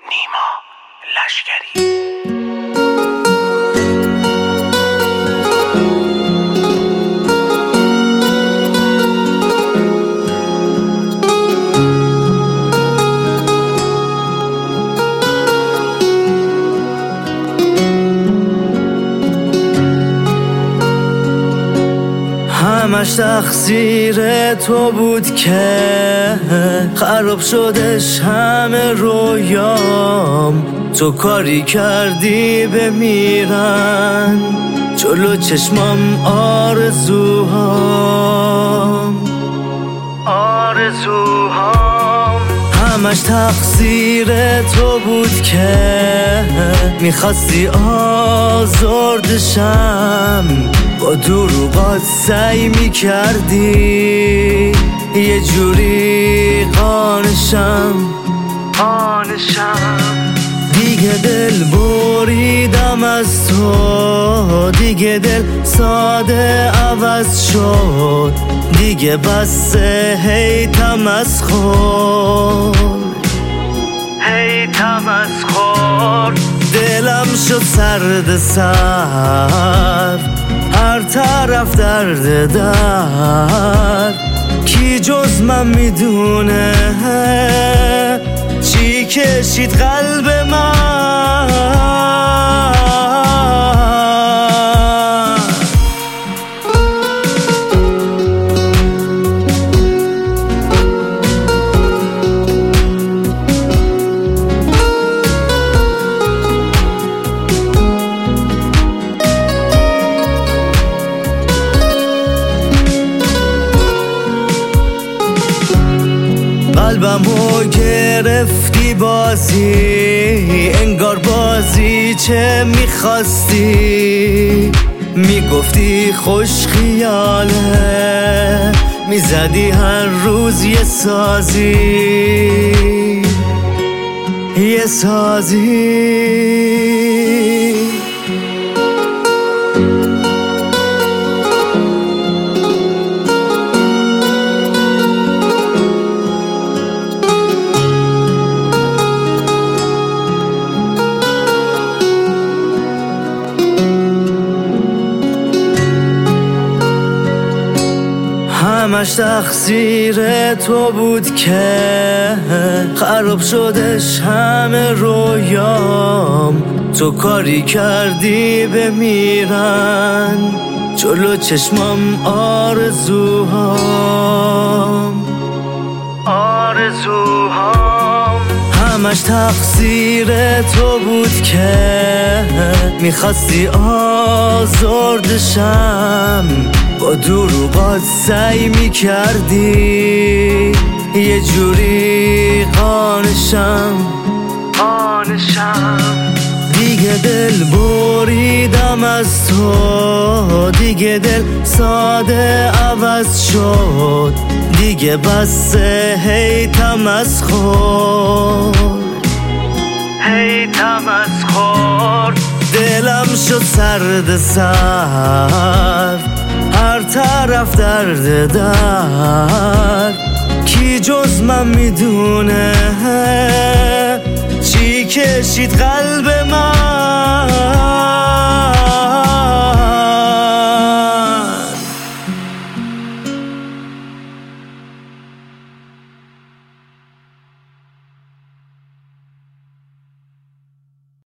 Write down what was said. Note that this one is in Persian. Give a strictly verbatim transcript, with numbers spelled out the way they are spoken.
نیما لشکری. همش تقصیر تو بود که خراب شدش همه رویام. تو کاری کردی بمیرن جلو چشمام آرزوهام آرزوهام همش تقصیر تو بود که میخواستی آزردشم. با دروغات سعی میکردی یه جوری قانشم قانشم دیگه دل بریدم از تو، دیگه دل ساده عوض شد. دیگه بس هی تمسخر هی تمسخر دلم شد سرد سرد، هر طرف درد درد. کی جز من میدونه چی کشید قلب من. قلبمو گرفتی بازی، انگار بازی چه میخواستی. میگفتی خوش خیاله، میزدی هر روز یه سازی یه سازی. همش تقصیر تو بود که خراب شدش همه رویام. تو کاری کردی بمیرن جلو چشمام آرزوهام آرزوهام همش تقصیر تو بود که میخواستی آزردشم. با دروغات سعی میکردی یه جوری قانشم قانشم دیگه دل بریدم از تو، دیگه دل ساده عوض شد. دیگه بس هی تمسخر هی تمسخر دلم شد سرد سرد، هر طرف درد درد. کی جز من میدونه چی کشید قلب من.